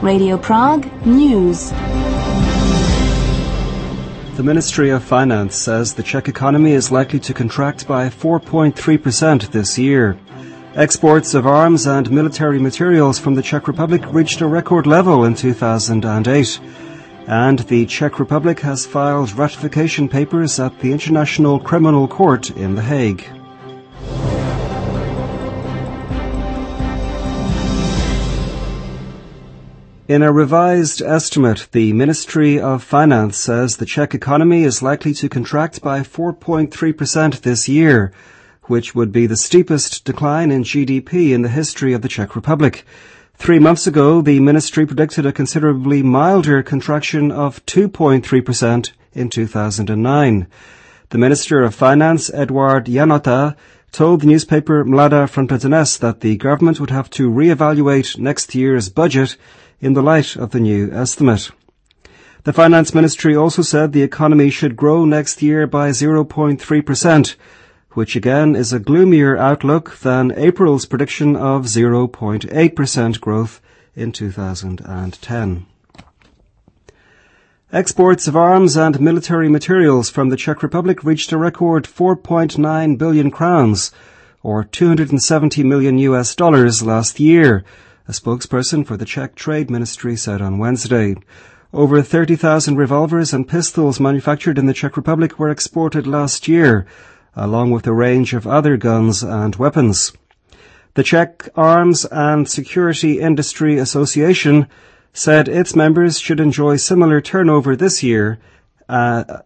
Radio Prague News. The Ministry of Finance says the Czech economy is likely to contract by 4.3% this year. Exports of arms and military materials from the Czech Republic reached a record level in 2008. And the Czech Republic has filed ratification papers at the International Criminal Court in The Hague. In a revised estimate, the Ministry of Finance says the Czech economy is likely to contract by 4.3% this year, which would be the steepest decline in GDP in the history of the Czech Republic. 3 months ago, the ministry predicted a considerably milder contraction of 2.3% in 2009. The Minister of Finance, Eduard Janota, told the newspaper Mladá Fronta Dnes that the government would have to re-evaluate next year's budget in the light of the new estimate. The Finance Ministry also said the economy should grow next year by 0.3%, which again is a gloomier outlook than April's prediction of 0.8% growth in 2010. Exports of arms and military materials from the Czech Republic reached a record 4.9 billion crowns, or $270 million last year, a spokesperson for the Czech Trade Ministry said on Wednesday. Over 30,000 revolvers and pistols manufactured in the Czech Republic were exported last year, along with a range of other guns and weapons. The Czech Arms and Security Industry Association said its members should enjoy similar turnover this year. The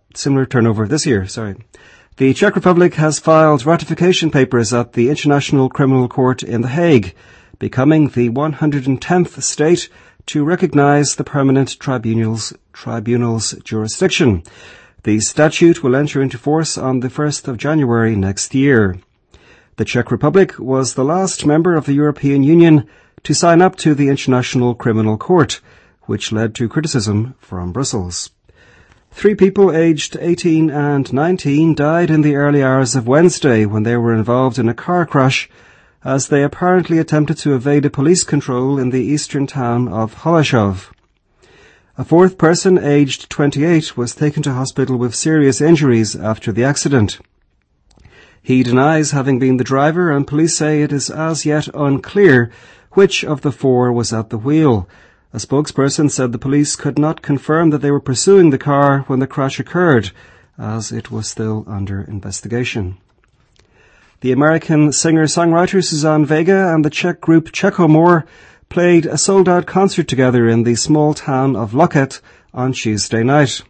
Czech Republic has filed ratification papers at the International Criminal Court in The Hague, becoming the 110th state to recognize the permanent tribunal's jurisdiction. The statute will enter into force on the 1st of January next year. The Czech Republic was the last member of the European Union to sign up to the International Criminal Court, which led to criticism from Brussels. 3 people aged 18 and 19 died in the early hours of Wednesday when they were involved in a car crash as they apparently attempted to evade a police control in the eastern town of Holešov. A 4th person, aged 28, was taken to hospital with serious injuries after the accident. He denies having been the driver, and police say it is as yet unclear which of the 4 was at the wheel. A spokesperson said the police could not confirm that they were pursuing the car when the crash occurred, as it was still under investigation. The American singer-songwriter Suzanne Vega and the Czech group Czechomor played a sold-out concert together in the small town of Loket on Tuesday night.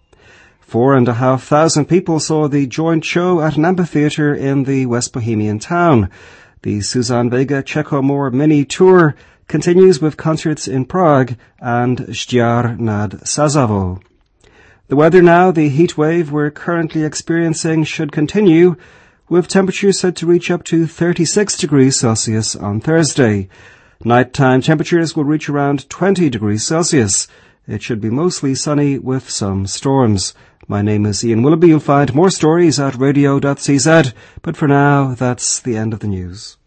4,500 people saw the joint show at an amphitheatre in the West Bohemian town. The Suzanne Vega Czechomor mini tour continues with concerts in Prague and Žďár nad Sázavou. The weather now, the heat wave we're currently experiencing should continue, with temperatures said to reach up to 36 degrees Celsius on Thursday. Nighttime temperatures will reach around 20 degrees Celsius. It should be mostly sunny with some storms. My name is Ian Willoughby. You'll find more stories at radio.cz, but for now, that's the end of the news.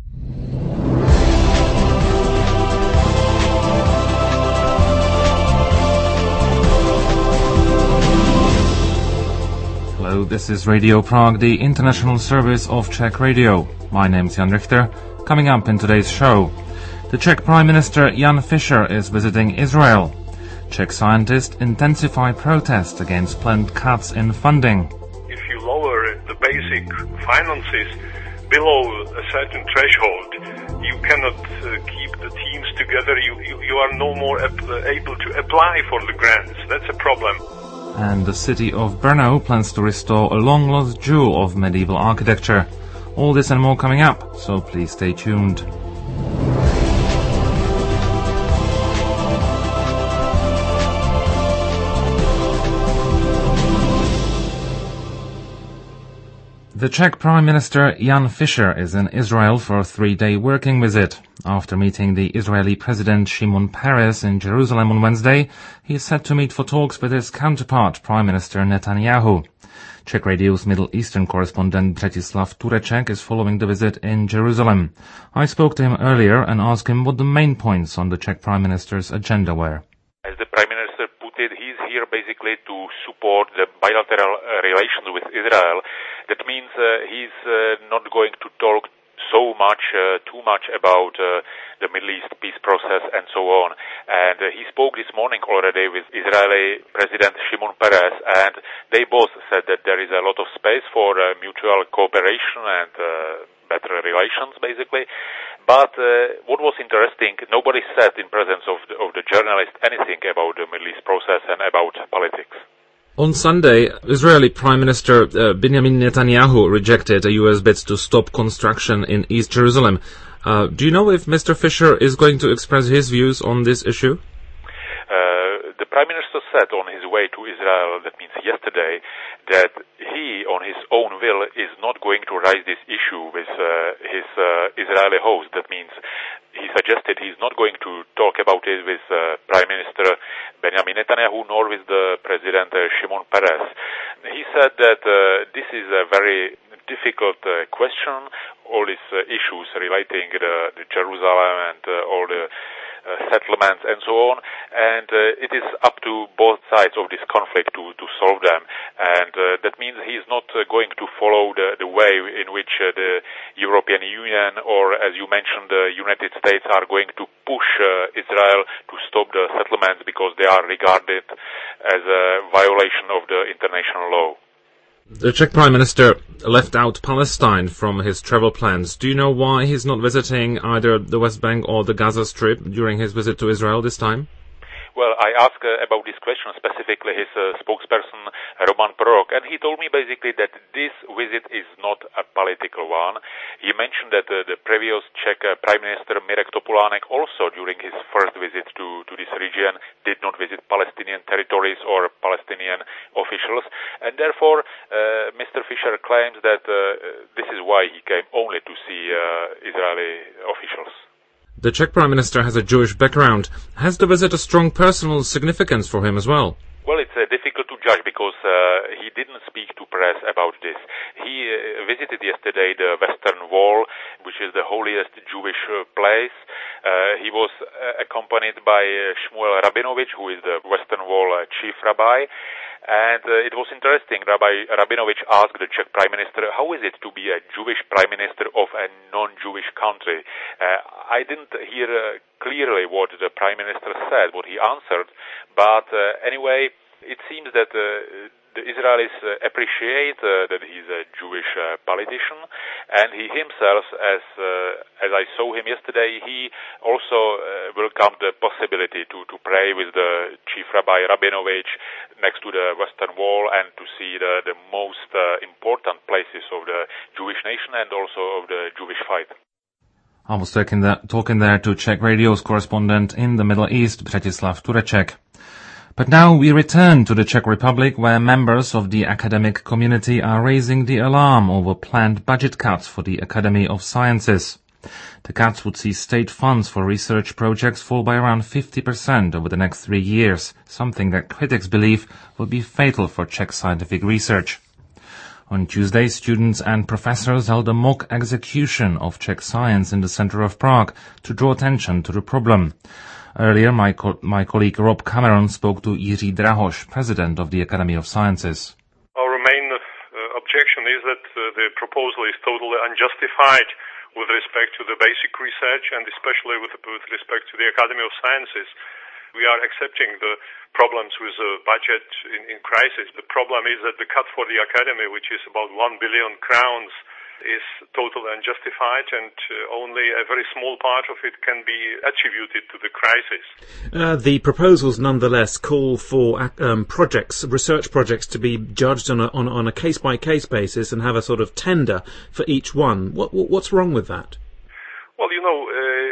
Hello, this is Radio Prague, the international service of Czech Radio. My name's Jan Richter. Coming up in today's show, the Czech Prime Minister Jan Fischer is visiting Israel. Czech scientists intensify protests against planned cuts in funding. If you lower the basic finances below a certain threshold, you cannot keep the teams together. You are no more able to apply for the grants. That's a problem. And the city of Brno plans to restore a long-lost jewel of medieval architecture. All this and more coming up, so please stay tuned. The Czech Prime Minister Jan Fischer is in Israel for a 3-day working visit. After meeting the Israeli President Shimon Peres in Jerusalem on Wednesday, he is set to meet for talks with his counterpart, Prime Minister Netanyahu. Czech Radio's Middle Eastern correspondent Przemysław Turecek is following the visit in Jerusalem. I spoke to him earlier and asked him what the main points on the Czech Prime Minister's agenda were. As the Prime Minister put it, he's here basically to support the bilateral relations with Israel. That means he's not going to talk too much about the Middle East peace process and so on. And he spoke this morning already with Israeli President Shimon Peres, and they both said that there is a lot of space for mutual cooperation and better relations, basically. But what was interesting, nobody said in presence of the journalist anything about the Middle East process and about politics. On Sunday, Israeli Prime Minister Benjamin Netanyahu rejected a U.S. bid to stop construction in East Jerusalem. Do you know if Mr. Fischer is going to express his views on this issue? The Prime Minister said on his way to Israel, that means yesterday, that he, on his own will, is not going to raise this issue with his Israeli host. That means he suggested he's not going to talk about it with Prime Minister Benjamin Netanyahu nor with the President Shimon Peres. He said that this is a very difficult question, all these issues relating the Jerusalem and all the settlements and so on, and it is up to both sides of this conflict to solve them, and that means he is not going to follow the way in which the European Union or, as you mentioned, the United States are going to push Israel to stop the settlements because they are regarded as a violation of the international law. The Czech Prime Minister left out Palestine from his travel plans. Do you know why he's not visiting either the West Bank or the Gaza Strip during his visit to Israel this time? Well, I asked about this question specifically his spokesperson, Roman Prorok, and he told me basically that this visit is not a political one. He mentioned that the previous Czech Prime Minister Mirek Topolánek also during his first visit to this region did not visit Palestinian territories or Palestinian officials, and therefore Mr. Fischer claims that this is why he came only to see Israeli officials. The Czech Prime Minister has a Jewish background. Has the visit a strong personal significance for him as well? Well, it's difficult to judge because he didn't speak to press about this. He visited yesterday the Western Wall, which is the holiest Jewish place. He was accompanied by Shmuel Rabinovich, who is the Western Wall chief rabbi. And it was interesting. Rabbi Rabinovich asked the Czech Prime Minister, how is it to be a Jewish Prime Minister of a non-Jewish country? I didn't hear clearly what the Prime Minister said, what he answered, but anyway, it seems that the Israelis appreciate that he's a Jewish politician, and he himself, as I saw him yesterday, he also welcomed the possibility to pray with the Chief Rabbi Rabinovich next to the Western Wall and to see the most important places of the Jewish nation and also of the Jewish fight. I was talking there to Czech Radio's correspondent in the Middle East, Przemysław Turecek. But now we return to the Czech Republic, where members of the academic community are raising the alarm over planned budget cuts for the Academy of Sciences. The cuts would see state funds for research projects fall by around 50% over the next 3 years, something that critics believe will be fatal for Czech scientific research. On Tuesday, students and professors held a mock execution of Czech science in the center of Prague to draw attention to the problem. Earlier, my colleague Rob Cameron spoke to Jiří Drahoš, president of the Academy of Sciences. Our main objection is that the proposal is totally unjustified with respect to the basic research and especially with respect to the Academy of Sciences. We are accepting the problems with the budget in crisis. The problem is that the cut for the Academy, which is about 1 billion crowns, is totally unjustified, and only a very small part of it can be attributed to the crisis. The proposals nonetheless call for research projects to be judged on a case-by-case basis and have a sort of tender for each one. What's wrong with that? Well,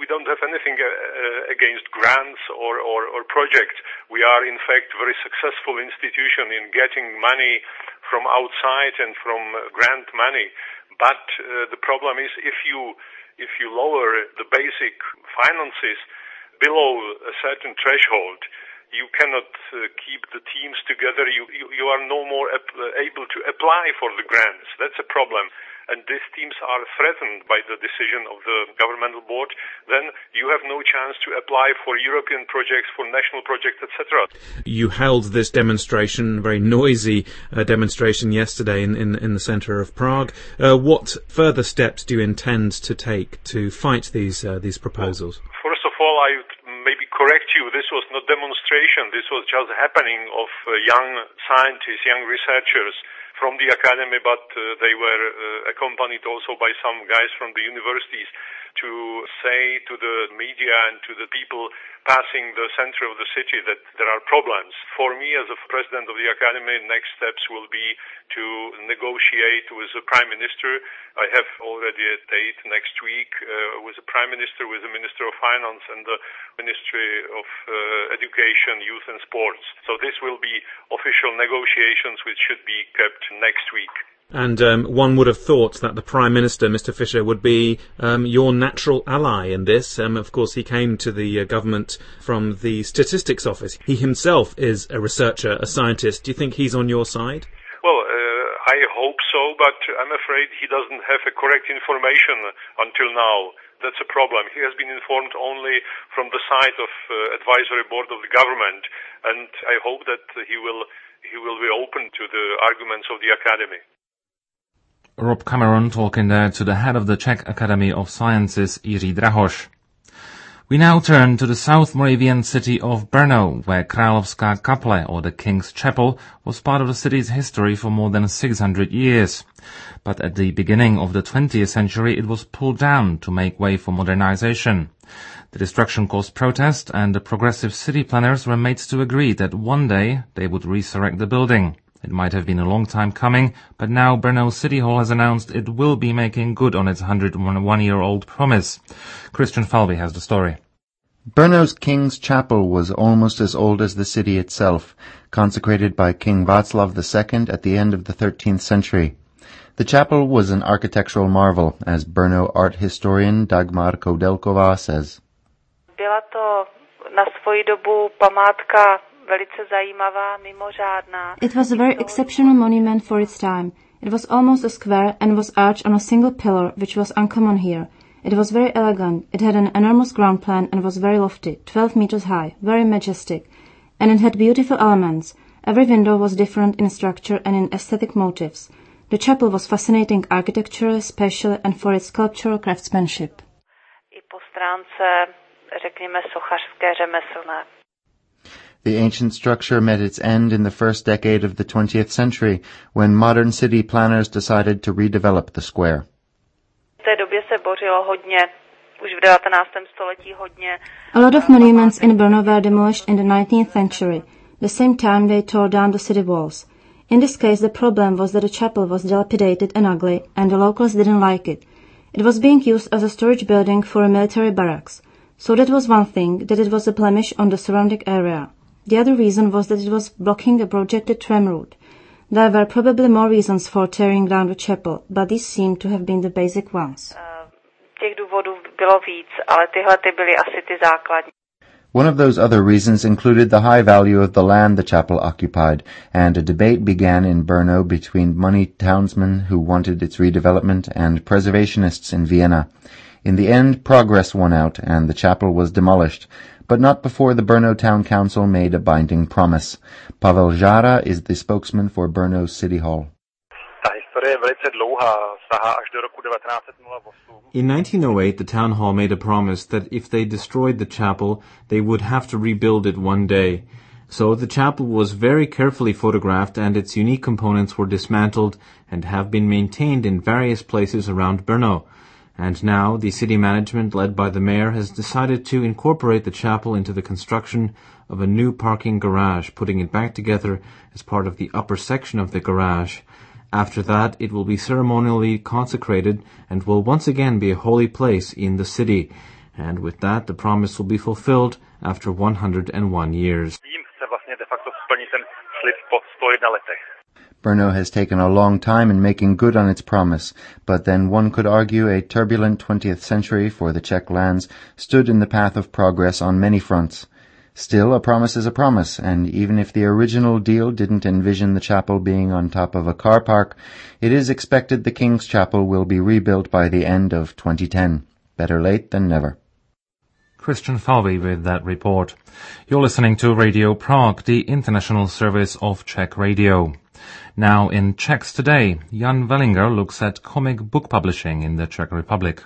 we don't have anything against grants or projects. We are, in fact, a very successful institution in getting money from outside and from grant money. But the problem is if you lower the basic finances below a certain threshold, you cannot keep the teams together. You are no more able to apply for the grants. That's a problem. And these teams are threatened by the decision of the governmental board, then you have no chance to apply for European projects, for national projects, etc. You held this demonstration, very noisy demonstration yesterday in the centre of Prague. What further steps do you intend to take to fight these proposals? First of all, I would maybe correct you. This was not demonstration. This was just happening of young scientists, young researchers from the academy, but they were accompanied also by some guys from the universities to say to the media and to the people passing the center of the city that there are problems. For me, as a president of the academy, next steps will be to negotiate with the prime minister. I have already a date next week with the prime minister, with the minister of finance and the ministry of education, youth and sports. So this will be official negotiations which should be kept next week. And one would have thought that the Prime Minister, Mr. Fischer, would be your natural ally in this. Of course, he came to the government from the Statistics Office. He himself is a researcher, a scientist. Do you think he's on your side? Well, I hope so, but I'm afraid he doesn't have a correct information until now. That's a problem. He has been informed only from the side of advisory board of the government, and I hope that he will be open to the arguments of the academy. Rob Cameron talking there to the head of the Czech Academy of Sciences, Jiří Drahoš. We now turn to the South Moravian city of Brno, where Královská kaple, or the King's Chapel, was part of the city's history for more than 600 years. But at the beginning of the 20th century, it was pulled down to make way for modernization. The destruction caused protest, and the progressive city planners were made to agree that one day they would resurrect the building. It might have been a long time coming, but now Brno City Hall has announced it will be making good on its 101-year-old promise. Christian Falvey has the story. Brno's King's Chapel was almost as old as the city itself, consecrated by King Václav II at the end of the 13th century. The chapel was an architectural marvel, as Brno art historian Dagmar Koudelková says. Byla to na svoji dobu památka. It was a very exceptional monument for its time. It was almost a square and was arched on a single pillar, which was uncommon here. It was very elegant. It had an enormous ground plan and was very lofty, 12 meters high, very majestic. And it had beautiful elements. Every window was different in structure and in aesthetic motifs. The chapel was fascinating architecturally, spatially, and for its sculptural craftsmanship. I po stránce, řekněme, sochařské řemeslné. The ancient structure met its end in the first decade of the 20th century, when modern city planners decided to redevelop the square. A lot of monuments in Brno were demolished in the 19th century. The same time they tore down the city walls. In this case, the problem was that the chapel was dilapidated and ugly, and the locals didn't like it. It was being used as a storage building for a military barracks. So that was one thing, that it was a blemish on the surrounding area. The other reason was that it was blocking a projected tram route. There were probably more reasons for tearing down the chapel, but these seemed to have been the basic ones. One of those other reasons included the high value of the land the chapel occupied, and a debate began in Brno between moneyed townsmen who wanted its redevelopment and preservationists in Vienna. In the end, progress won out, and the chapel was demolished, but not before the Brno Town Council made a binding promise. Pavel Žára is the spokesman for Brno's City Hall. In 1908, the town hall made a promise that if they destroyed the chapel, they would have to rebuild it one day. So the chapel was very carefully photographed, and its unique components were dismantled and have been maintained in various places around Brno. And now the city management, led by the mayor, has decided to incorporate the chapel into the construction of a new parking garage, putting it back together as part of the upper section of the garage. After that, it will be ceremonially consecrated and will once again be a holy place in the city. And with that, the promise will be fulfilled after 101 years. Brno has taken a long time in making good on its promise, but then one could argue a turbulent 20th century for the Czech lands stood in the path of progress on many fronts. Still, a promise is a promise, and even if the original deal didn't envision the chapel being on top of a car park, it is expected the King's Chapel will be rebuilt by the end of 2010. Better late than never. Christian Falvey with that report. You're listening to Radio Prague, the international service of Czech Radio. Now in Czechs Today, Jan Wellinger looks at comic book publishing in the Czech Republic.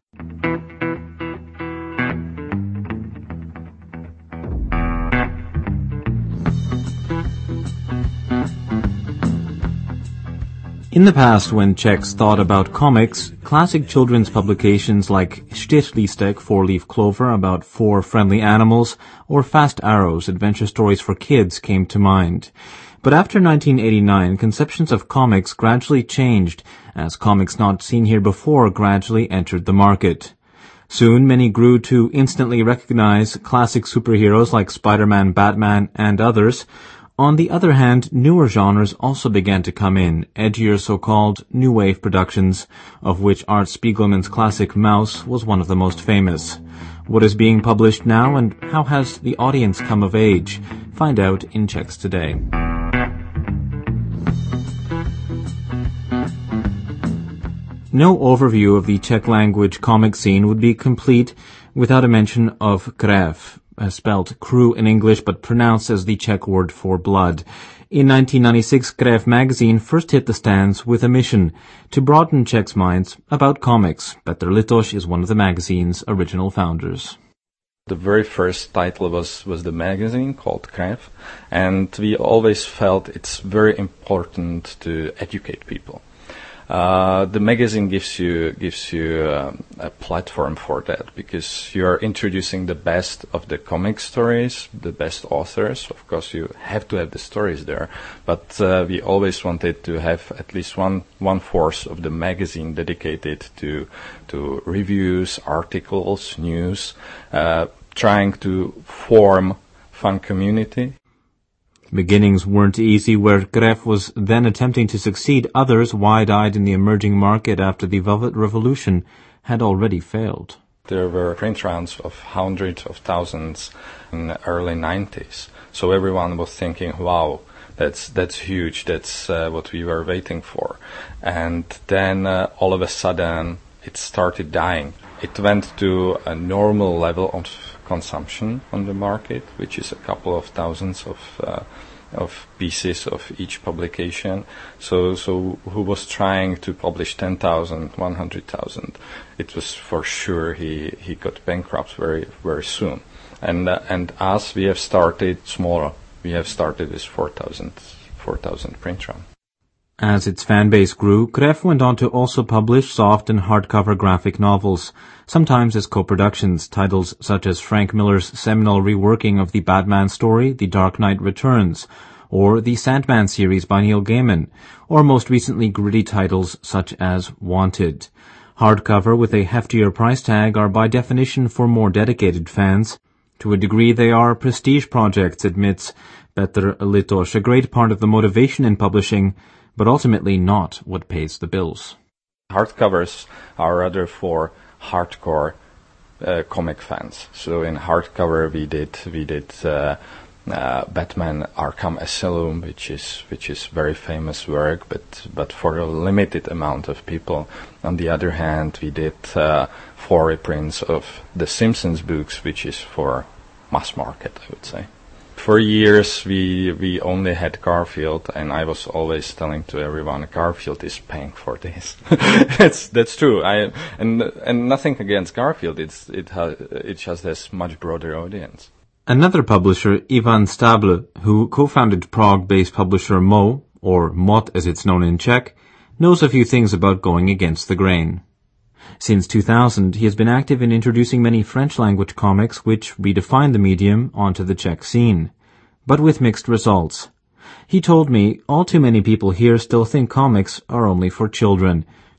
In the past, when Czechs thought about comics, classic children's publications like Čtyřlístek, Four-Leaf Clover, about 4 friendly animals, or Fast Arrows, adventure stories for kids, came to mind. But after 1989, conceptions of comics gradually changed, as comics not seen here before gradually entered the market. Soon, many grew to instantly recognize classic superheroes like Spider-Man, Batman, and others. On the other hand, newer genres also began to come in, edgier so-called new wave productions, of which Art Spiegelman's classic Maus was one of the most famous. What is being published now, and how has the audience come of age? Find out in Czechs Today. No overview of the Czech-language comic scene would be complete without a mention of Krev, spelled crew in English but pronounced as the Czech word for blood. In 1996, Krev magazine first hit the stands with a mission to broaden Czechs' minds about comics. Petr Litoš is one of the magazine's original founders. The very first title was the magazine called Krev, and we always felt it's very important to educate people. The magazine gives you a platform for that, because you are introducing the best of the comic stories, the best authors. Of course, you have to have the stories there, but we always wanted to have at least one fourth of the magazine dedicated to reviews, articles, news, trying to form fun community. Beginnings weren't easy. Where Krev was then attempting to succeed, others, wide-eyed in the emerging market after the Velvet Revolution, had already failed. There were print runs of hundreds of thousands in the early 90s. So everyone was thinking, wow, that's huge, that's what we were waiting for. And then all of a sudden it started dying. It went to a normal level of consumption on the market, which is a couple of thousands of pieces of each publication. So who was trying to publish 10,000, 100,000, it was for sure he got bankrupt very, very soon. And us, we have started smaller. We have started with 4,000 print run. As its fan base grew, Krev went on to also publish soft and hardcover graphic novels, sometimes as co-productions, titles such as Frank Miller's seminal reworking of the Batman story, The Dark Knight Returns, or the Sandman series by Neil Gaiman, or most recently gritty titles such as Wanted. Hardcover with a heftier price tag are by definition for more dedicated fans. To a degree they are prestige projects, admits Petr Litoš, a great part of the motivation in publishing, but ultimately not what pays the bills. Hardcovers are rather for hardcore comic fans. So in hardcover we did Batman Arkham Asylum, which is very famous work, but for a limited amount of people. On the other hand, we did 4 reprints of the Simpsons books, which is for mass market, I would say. For years we only had Garfield, and I was always telling to everyone, Garfield is paying for this. That's true. And nothing against Garfield. It just has much broader audience. Another publisher, Ivan Stable, who co-founded Prague-based publisher Mo, or Mot as it's known in Czech, knows a few things about going against the grain. Since 2000, he has been active in introducing many French-language comics which redefine the medium onto the Czech scene, but with mixed results. He told me all too many people here still think comics are only for children.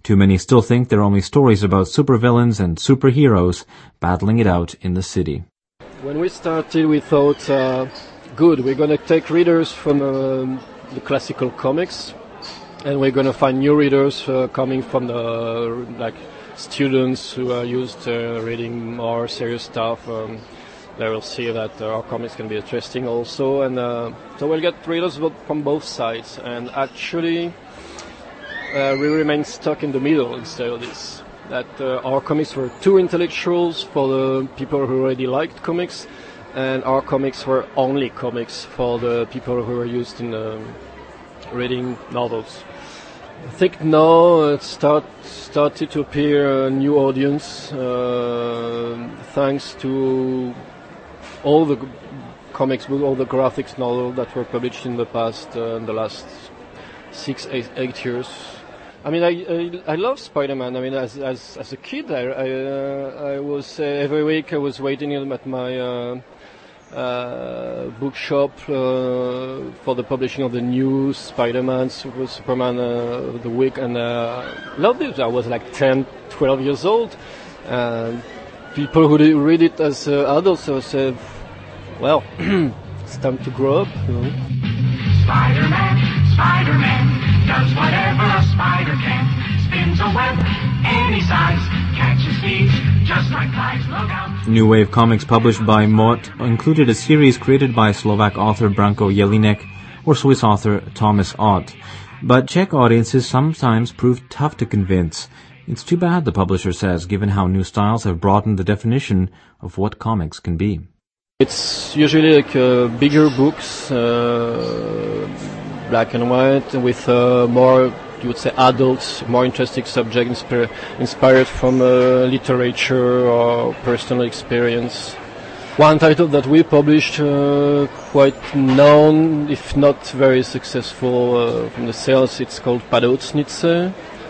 Too many still think they're only stories about supervillains and superheroes battling it out in the city. When we started, we thought, good, we're going to take readers from the classical comics, and we're going to find new readers coming from the students who are used to reading more serious stuff. They will see that our comics can be interesting also, and so we'll get readers from both sides. And actually, we remain stuck in the middle instead of this. That our comics were too intellectuals for the people who already liked comics, and our comics were only comics for the people who were used in reading novels. I think now it started to appear a new audience thanks to all the comics books, all the graphics novels that were published in the past, in the last 6-8 years. I mean, I love Spider-Man. I mean, as a kid, I was every week I was waiting at my bookshop for the publishing of the new Spider-Man, Superman of the week, and loved it. I was like 10, 12 years old. People who read it as adults said, well, it's time to grow up. You know? Spider-Man does whatever a spider can. Spins a web any size, catches thieves just like flies. Look out. New Wave Comics published by Mott included a series created by Slovak author Branko Jelinek or Swiss author Thomas Ott. But Czech audiences sometimes proved tough to convince. It's too bad, the publisher says, given how new styles have broadened the definition of what comics can be. It's usually like bigger books, black and white, with more, you would say, adult, more interesting subjects inspired from literature or personal experience. One title that we published, quite known, if not very successful from the sales, it's called Padoucnice.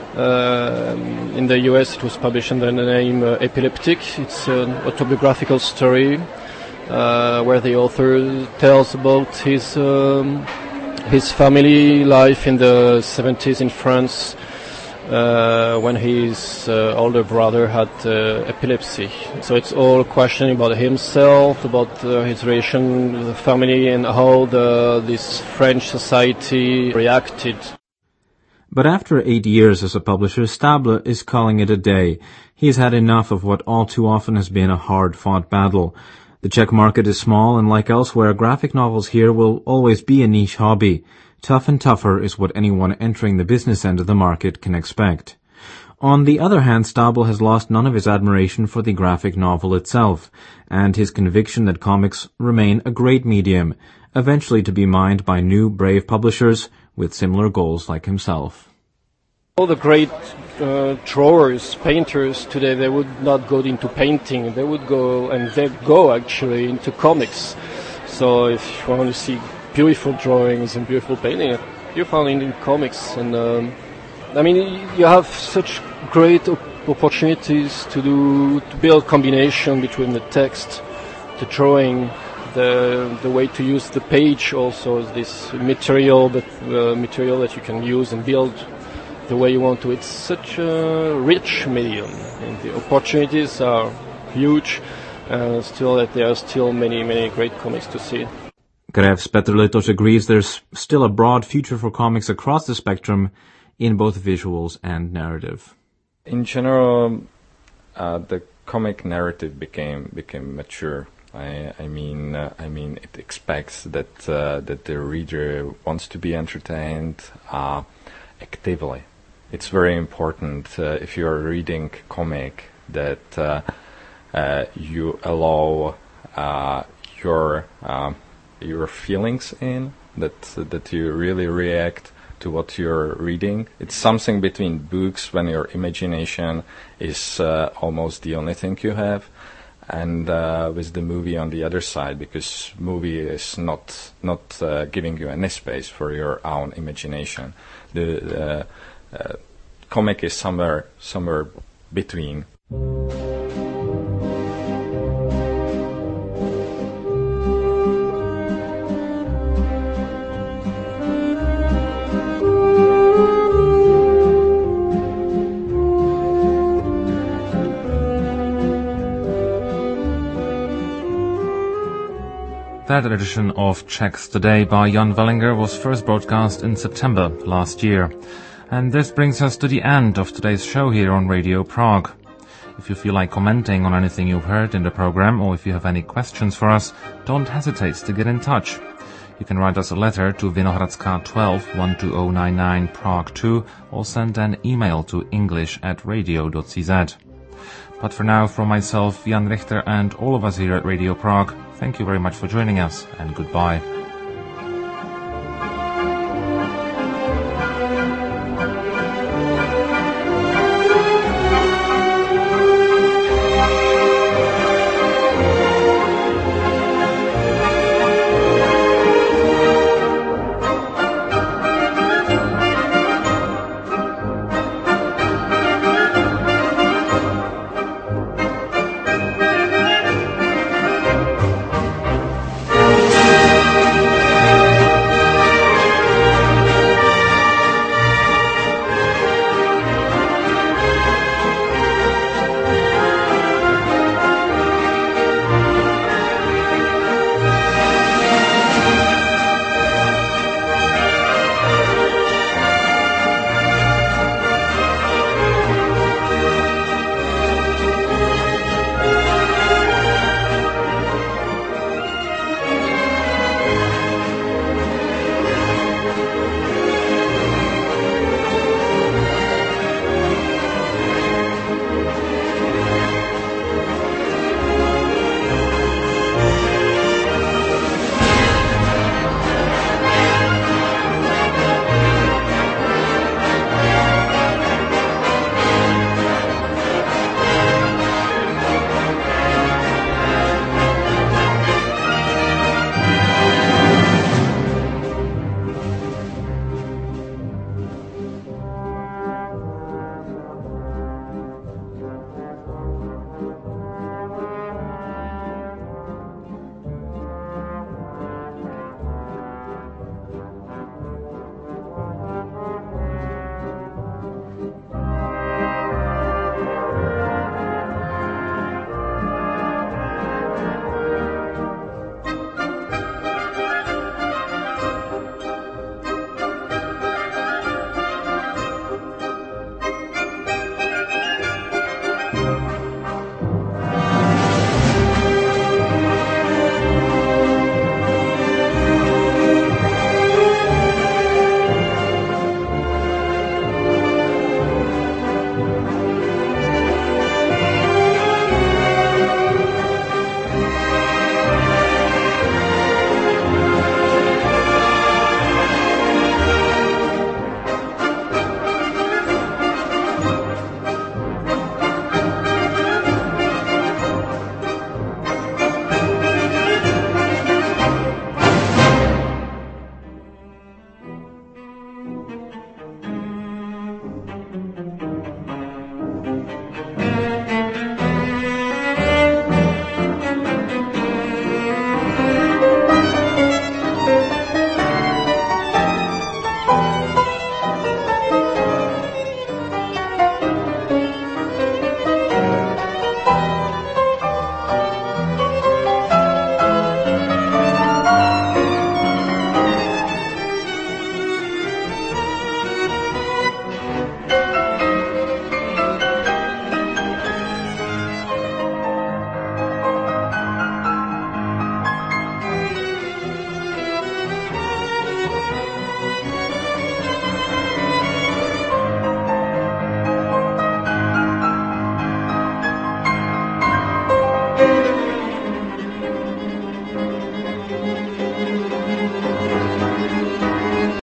In the US it was published under the name Epileptic. It's an autobiographical story where the author tells about his family life in the 70s in France when his older brother had epilepsy. So it's all questioning about himself, about his relation with the family, and how this French society reacted. But after 8 years as a publisher, Stable is calling it a day. He's had enough of what all too often has been a hard-fought battle. The Czech market is small, and like elsewhere, graphic novels here will always be a niche hobby. Tough and tougher is what anyone entering the business end of the market can expect. On the other hand, Stable has lost none of his admiration for the graphic novel itself, and his conviction that comics remain a great medium, eventually to be mined by new, brave publishers with similar goals like himself. All the great drawers, painters today, they would not go into painting. They would go, and they go actually, into comics. So if you want to see beautiful drawings and beautiful painting, you find it in comics. And I mean, you have such great opportunities to build combination between the text, the drawing, the way to use the page also is this material, but material that you can use and build the way you want to. It's such a rich medium, and the opportunities are huge, and still that there are still many great comics to see. Grefs Petr Litoš agrees there's still a broad future for comics across the spectrum in both visuals and narrative. In general, the comic narrative became mature. I mean, it expects that the reader wants to be entertained actively. It's very important if you are reading comic that you allow your feelings in, that you really react to what you're reading. It's something between books when your imagination is almost the only thing you have, and with the movie on the other side, because movie is not giving you any space for your own imagination. The comic is somewhere between. That edition of Czechs Today by Jan Wellinger was first broadcast in September last year. And this brings us to the end of today's show here on Radio Prague. If you feel like commenting on anything you've heard in the program, or if you have any questions for us, don't hesitate to get in touch. You can write us a letter to Vinohradska 12 12099 Prague 2, or send an email to english@radio.cz. But for now, from myself, Jan Richter, and all of us here at Radio Prague, thank you very much for joining us, and goodbye.